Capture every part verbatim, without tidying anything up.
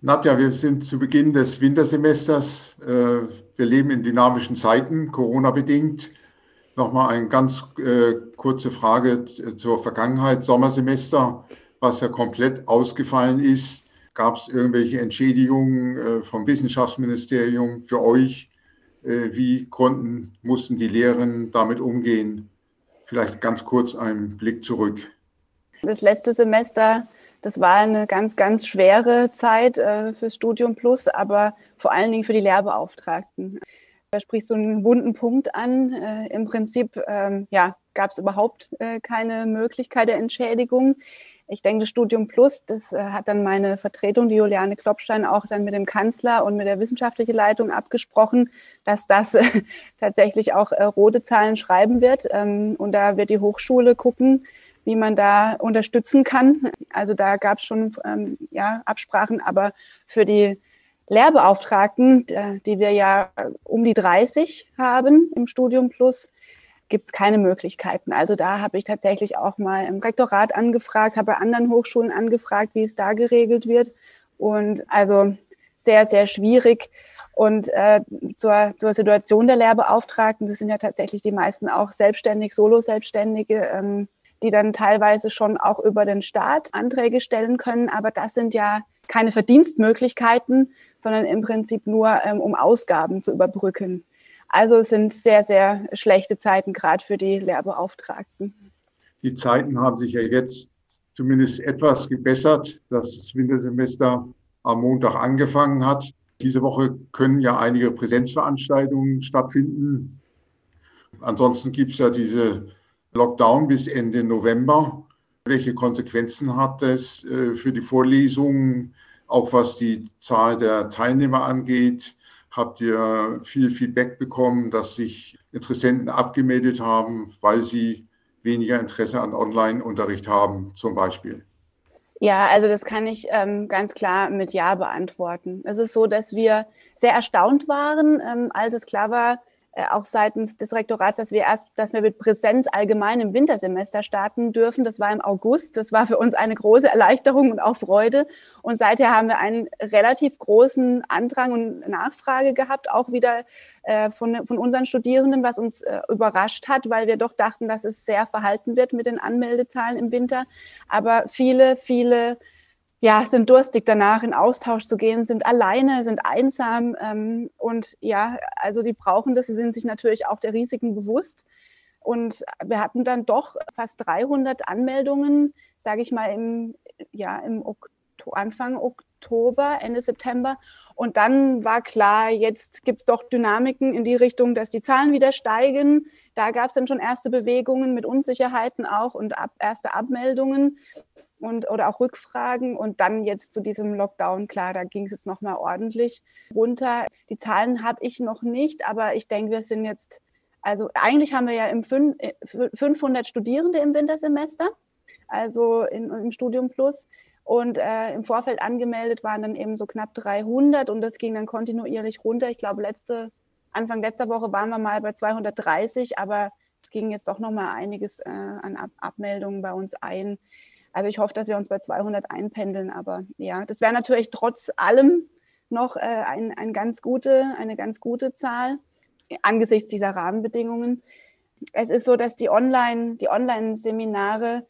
Nadja, wir sind zu Beginn des Wintersemesters. Wir leben in dynamischen Zeiten, Corona-bedingt. Nochmal eine ganz äh, kurze Frage zur Vergangenheit. Sommersemester, was ja komplett ausgefallen ist. Gab es irgendwelche Entschädigungen äh, vom Wissenschaftsministerium für euch? Äh, wie konnten, mussten die Lehrerinnen damit umgehen? Vielleicht ganz kurz einen Blick zurück. Das letzte Semester, das war eine ganz, ganz schwere Zeit äh, fürs Studium Plus, aber vor allen Dingen für die Lehrbeauftragten. Da sprichst du einen wunden Punkt an. Äh, Im Prinzip ähm, ja, gab es überhaupt äh, keine Möglichkeit der Entschädigung. Ich denke, das Studium Plus, das äh, hat dann meine Vertretung, die Juliane Klopstein, auch dann mit dem Kanzler und mit der wissenschaftlichen Leitung abgesprochen, dass das äh, tatsächlich auch äh, rote Zahlen schreiben wird. Ähm, und da wird die Hochschule gucken, wie man da unterstützen kann. Also da gab es schon ähm, ja, Absprachen, aber für die Lehrbeauftragten, die wir ja um die dreißig haben im Studium Plus, gibt es keine Möglichkeiten. Also da habe ich tatsächlich auch mal im Rektorat angefragt, habe bei anderen Hochschulen angefragt, wie es da geregelt wird. Und also sehr, sehr schwierig. Und äh, zur, zur Situation der Lehrbeauftragten, das sind ja tatsächlich die meisten auch selbstständig, Solo-Selbstständige, ähm, die dann teilweise schon auch über den Staat Anträge stellen können. Aber das sind ja keine Verdienstmöglichkeiten, sondern im Prinzip nur, ähm, um Ausgaben zu überbrücken. Also es sind sehr, sehr schlechte Zeiten, gerade für die Lehrbeauftragten. Die Zeiten haben sich ja jetzt zumindest etwas gebessert, dass das Wintersemester am Montag angefangen hat. Diese Woche können ja einige Präsenzveranstaltungen stattfinden. Ansonsten gibt es ja diese Lockdown bis Ende November. Welche Konsequenzen hat das für die Vorlesungen, auch was die Zahl der Teilnehmer angeht? Habt ihr viel Feedback bekommen, dass sich Interessenten abgemeldet haben, weil sie weniger Interesse an Online-Unterricht haben, zum Beispiel? Ja, also das kann ich ähm, ganz klar mit Ja beantworten. Es ist so, dass wir sehr erstaunt waren, ähm, als es klar war, auch seitens des Rektorats, dass wir erst, dass wir mit Präsenz allgemein im Wintersemester starten dürfen. Das war im August. Das war für uns eine große Erleichterung und auch Freude. Und seither haben wir einen relativ großen Andrang und Nachfrage gehabt, auch wieder äh, von, von unseren Studierenden, was uns äh, überrascht hat, weil wir doch dachten, dass es sehr verhalten wird mit den Anmeldezahlen im Winter. Aber viele, viele ja, sind durstig danach, in Austausch zu gehen, sind alleine, sind einsam ähm, und ja, also die brauchen das, sie sind sich natürlich auch der Risiken bewusst und wir hatten dann doch fast dreihundert Anmeldungen, sage ich mal, im, ja, im Oktober, Anfang Oktober, Ende September und dann war klar, jetzt gibt es doch Dynamiken in die Richtung, dass die Zahlen wieder steigen. Da gab es dann schon erste Bewegungen mit Unsicherheiten auch und ab, erste Abmeldungen. Und, oder auch Rückfragen und dann jetzt zu diesem Lockdown, klar, da ging es jetzt nochmal ordentlich runter. Die Zahlen habe ich noch nicht, aber ich denke, wir sind jetzt, also eigentlich haben wir ja im fünfhundert Studierende im Wintersemester, also in, im Studium Plus und äh, im Vorfeld angemeldet waren dann eben so knapp dreihundert und das ging dann kontinuierlich runter. Ich glaube, letzte, Anfang letzter Woche waren wir mal bei zweihundertdreißig, aber es ging jetzt doch nochmal einiges äh, an Ab- Abmeldungen bei uns ein. Also ich hoffe, dass wir uns bei zweihundert einpendeln, aber ja, das wäre natürlich trotz allem noch äh, ein, ein ganz gute, eine ganz gute Zahl angesichts dieser Rahmenbedingungen. Es ist so, dass die Online, die Online-Seminare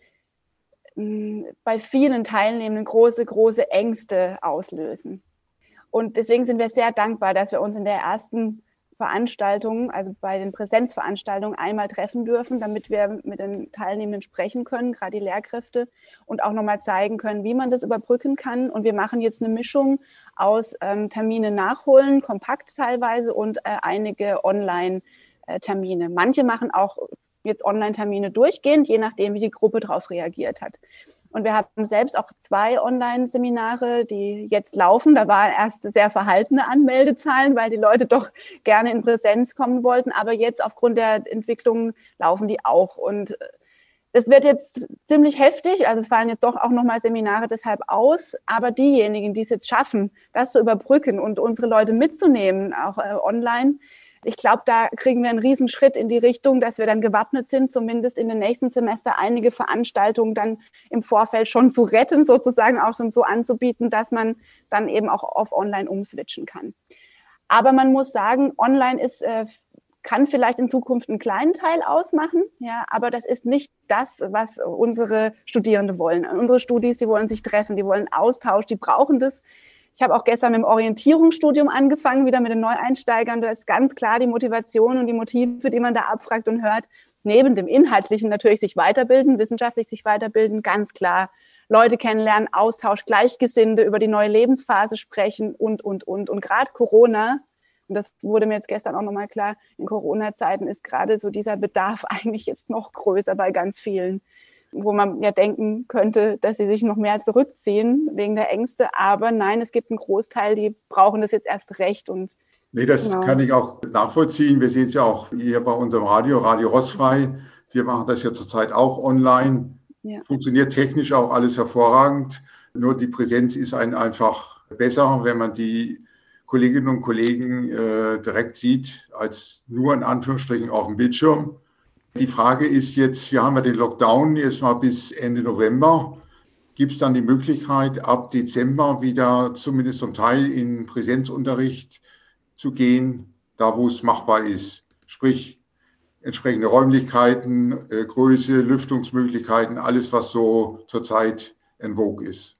mh, bei vielen Teilnehmenden große, große Ängste auslösen. Und deswegen sind wir sehr dankbar, dass wir uns in der ersten Veranstaltungen, also bei den Präsenzveranstaltungen einmal treffen dürfen, damit wir mit den Teilnehmenden sprechen können, gerade die Lehrkräfte, und auch nochmal zeigen können, wie man das überbrücken kann. Und wir machen jetzt eine Mischung aus ähm, Termine nachholen, kompakt teilweise, und äh, einige Online-Termine. Manche machen auch jetzt Online-Termine durchgehend, je nachdem, wie die Gruppe darauf reagiert hat. Und wir haben selbst auch zwei Online-Seminare, die jetzt laufen. Da waren erst sehr verhaltene Anmeldezahlen, weil die Leute doch gerne in Präsenz kommen wollten. Aber jetzt aufgrund der Entwicklung laufen die auch. Und es wird jetzt ziemlich heftig. Also es fallen jetzt doch auch nochmal Seminare deshalb aus. Aber diejenigen, die es jetzt schaffen, das zu überbrücken und unsere Leute mitzunehmen, auch äh, online, Ich glaube, da kriegen wir einen Riesenschritt in die Richtung, dass wir dann gewappnet sind, zumindest in den nächsten Semester einige Veranstaltungen dann im Vorfeld schon zu retten, sozusagen auch schon so anzubieten, dass man dann eben auch auf online umswitchen kann. Aber man muss sagen, online ist, äh, kann vielleicht in Zukunft einen kleinen Teil ausmachen, ja, aber das ist nicht das, was unsere Studierende wollen. Unsere Studis, die wollen sich treffen, die wollen Austausch, die brauchen das. Ich habe auch gestern mit dem Orientierungsstudium angefangen, wieder mit den Neueinsteigern. Da ist ganz klar die Motivation und die Motive, die man da abfragt und hört, neben dem Inhaltlichen natürlich sich weiterbilden, wissenschaftlich sich weiterbilden, ganz klar Leute kennenlernen, Austausch, Gleichgesinnte, über die neue Lebensphase sprechen und, und, und. Und gerade Corona, und das wurde mir jetzt gestern auch nochmal klar, in Corona-Zeiten ist gerade so dieser Bedarf eigentlich jetzt noch größer bei ganz vielen, wo man ja denken könnte, dass sie sich noch mehr zurückziehen wegen der Ängste. Aber nein, es gibt einen Großteil, die brauchen das jetzt erst recht. Und nee, das genau. kann ich auch nachvollziehen. Wir sehen es ja auch hier bei unserem Radio, Radio Rossfrei. Wir machen das ja zurzeit auch online. Ja. Funktioniert technisch auch alles hervorragend. Nur die Präsenz ist einem einfach besser, wenn man die Kolleginnen und Kollegen äh, direkt sieht, als nur in Anführungsstrichen auf dem Bildschirm. Die Frage ist jetzt, wir haben ja den Lockdown jetzt mal bis Ende November. Gibt es dann die Möglichkeit, ab Dezember wieder zumindest zum Teil in Präsenzunterricht zu gehen, da wo es machbar ist? Sprich, entsprechende Räumlichkeiten, äh, Größe, Lüftungsmöglichkeiten, alles, was so zurzeit en vogue ist.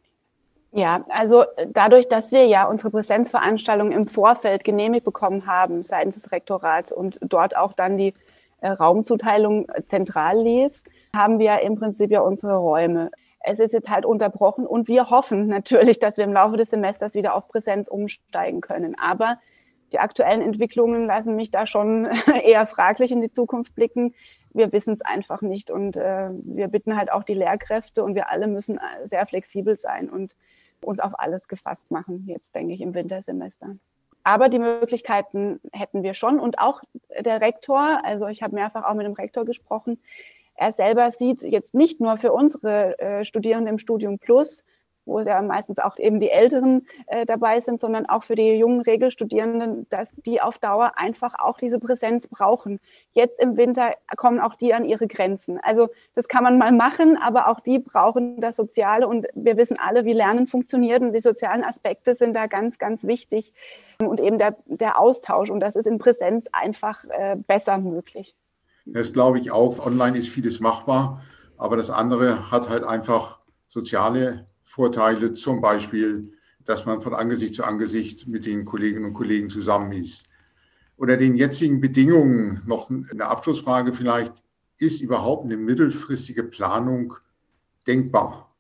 Ja, also dadurch, dass wir ja unsere Präsenzveranstaltungen im Vorfeld genehmigt bekommen haben seitens des Rektorats und dort auch dann die Raumzuteilung zentral lief, haben wir im Prinzip ja unsere Räume. Es ist jetzt halt unterbrochen und wir hoffen natürlich, dass wir im Laufe des Semesters wieder auf Präsenz umsteigen können. Aber die aktuellen Entwicklungen lassen mich da schon eher fraglich in die Zukunft blicken. Wir wissen es einfach nicht und äh, wir bitten halt auch die Lehrkräfte und wir alle müssen sehr flexibel sein und uns auf alles gefasst machen, jetzt denke ich im Wintersemester. Aber die Möglichkeiten hätten wir schon. Und auch der Rektor, also ich habe mehrfach auch mit dem Rektor gesprochen, er selber sieht jetzt nicht nur für unsere äh, Studierenden im Studium Plus, wo ja meistens auch eben die Älteren äh, dabei sind, sondern auch für die jungen Regelstudierenden, dass die auf Dauer einfach auch diese Präsenz brauchen. Jetzt im Winter kommen auch die an ihre Grenzen. Also das kann man mal machen, aber auch die brauchen das Soziale und wir wissen alle, wie Lernen funktioniert und die sozialen Aspekte sind da ganz, ganz wichtig und eben der, der Austausch und das ist in Präsenz einfach äh, besser möglich. Das glaube ich auch. Online ist vieles machbar, aber das andere hat halt einfach soziale Vorteile, zum Beispiel, dass man von Angesicht zu Angesicht mit den Kolleginnen und Kollegen zusammen ist. Unter den jetzigen Bedingungen noch eine Abschlussfrage vielleicht, ist überhaupt eine mittelfristige Planung denkbar?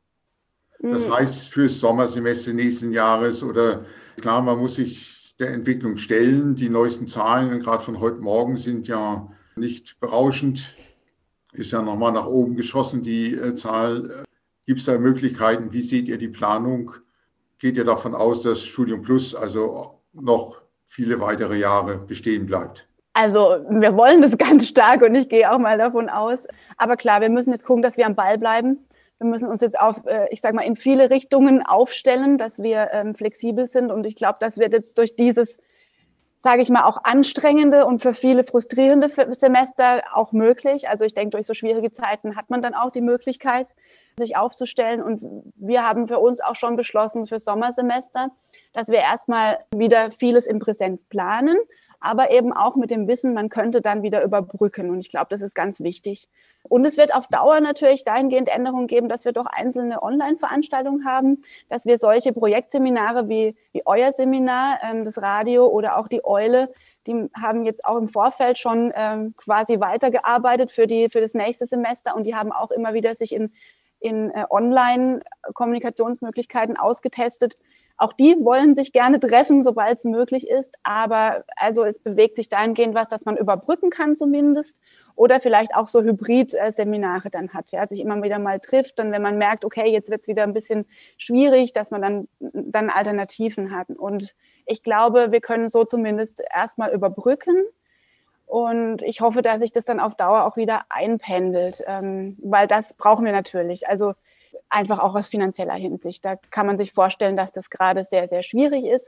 Das heißt, fürs Sommersemester nächsten Jahres oder klar, man muss sich der Entwicklung stellen. Die neuesten Zahlen, gerade von heute Morgen, sind ja nicht berauschend. Ist ja nochmal nach oben geschossen, die äh, Zahl. Gibt es da Möglichkeiten? Wie seht ihr die Planung? Geht ihr davon aus, dass Studium Plus also noch viele weitere Jahre bestehen bleibt? Also wir wollen das ganz stark und ich gehe auch mal davon aus. Aber klar, wir müssen jetzt gucken, dass wir am Ball bleiben. Wir müssen uns jetzt auf, ich sage mal, in viele Richtungen aufstellen, dass wir ähm, flexibel sind. Und ich glaube, das wird jetzt durch dieses, sage ich mal, auch anstrengende und für viele frustrierende Semester auch möglich. Also ich denke, durch so schwierige Zeiten hat man dann auch die Möglichkeit, sich aufzustellen. Und wir haben für uns auch schon beschlossen für Sommersemester, dass wir erstmal wieder vieles in Präsenz planen, aber eben auch mit dem Wissen, man könnte dann wieder überbrücken. Und ich glaube, das ist ganz wichtig. Und es wird auf Dauer natürlich dahingehend Änderungen geben, dass wir doch einzelne Online-Veranstaltungen haben, dass wir solche Projektseminare wie, wie euer Seminar, ähm, das Radio oder auch die Eule, die haben jetzt auch im Vorfeld schon ähm, quasi weitergearbeitet für, die, für das nächste Semester und die haben auch immer wieder sich in, in äh, Online-Kommunikationsmöglichkeiten ausgetestet. Auch die wollen sich gerne treffen, sobald es möglich ist. Aber also es bewegt sich dahingehend was, dass man überbrücken kann zumindest. Oder vielleicht auch so Hybrid-Seminare dann hat, ja, sich immer wieder mal trifft. Und wenn man merkt, okay, jetzt wird es wieder ein bisschen schwierig, dass man dann, dann Alternativen hat. Und ich glaube, wir können so zumindest erstmal überbrücken. Und ich hoffe, dass sich das dann auf Dauer auch wieder einpendelt, ähm, weil das brauchen wir natürlich. Also einfach auch aus finanzieller Hinsicht. Da kann man sich vorstellen, dass das gerade sehr, sehr schwierig ist.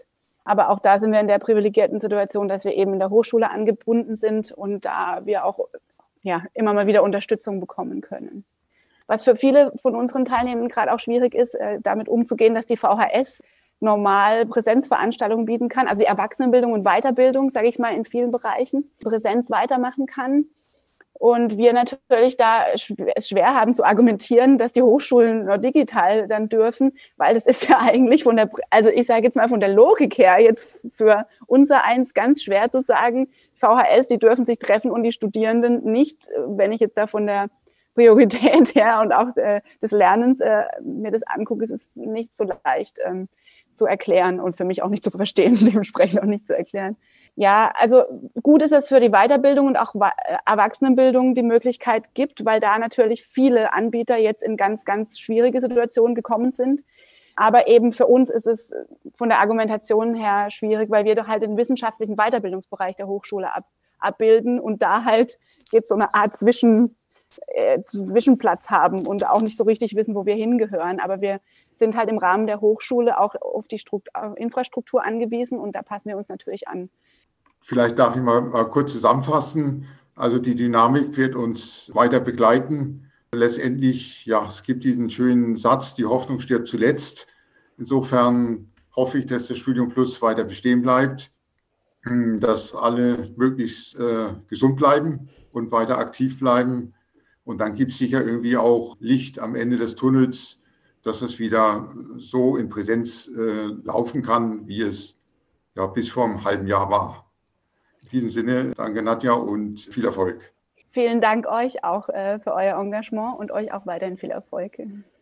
Aber auch da sind wir in der privilegierten Situation, dass wir eben in der Hochschule angebunden sind und da wir auch ja, immer mal wieder Unterstützung bekommen können. Was für viele von unseren Teilnehmern gerade auch schwierig ist, damit umzugehen, dass die V H S normal Präsenzveranstaltungen bieten kann, also die Erwachsenenbildung und Weiterbildung, sage ich mal, in vielen Bereichen Präsenz weitermachen kann. Und wir natürlich da es schwer haben zu argumentieren, dass die Hochschulen nur digital dann dürfen, weil das ist ja eigentlich von der, also ich sage jetzt mal von der Logik her jetzt für unser eins ganz schwer zu sagen, V H S, die dürfen sich treffen und die Studierenden nicht, wenn ich jetzt da von der Priorität her und auch äh, des Lernens äh, mir das angucke, ist es nicht so leicht ähm, zu erklären und für mich auch nicht zu verstehen, dementsprechend auch nicht zu erklären. Ja, also gut ist es für die Weiterbildung und auch Erwachsenenbildung die Möglichkeit gibt, weil da natürlich viele Anbieter jetzt in ganz, ganz schwierige Situationen gekommen sind. Aber eben für uns ist es von der Argumentation her schwierig, weil wir doch halt den wissenschaftlichen Weiterbildungsbereich der Hochschule ab, abbilden und da halt jetzt so eine Art Zwischen, äh, Zwischenplatz haben und auch nicht so richtig wissen, wo wir hingehören. Aber wir sind halt im Rahmen der Hochschule auch auf die Struktur, Infrastruktur angewiesen und da passen wir uns natürlich an. Vielleicht darf ich mal, mal kurz zusammenfassen. Also die Dynamik wird uns weiter begleiten. Letztendlich, ja, es gibt diesen schönen Satz, die Hoffnung stirbt zuletzt. Insofern hoffe ich, dass das Studium Plus weiter bestehen bleibt, dass alle möglichst äh, gesund bleiben und weiter aktiv bleiben. Und dann gibt es sicher irgendwie auch Licht am Ende des Tunnels, dass es wieder so in Präsenz äh, laufen kann, wie es ja bis vor einem halben Jahr war. In diesem Sinne, danke Nadja und viel Erfolg. Vielen Dank euch auch äh, für euer Engagement und euch auch weiterhin viel Erfolg.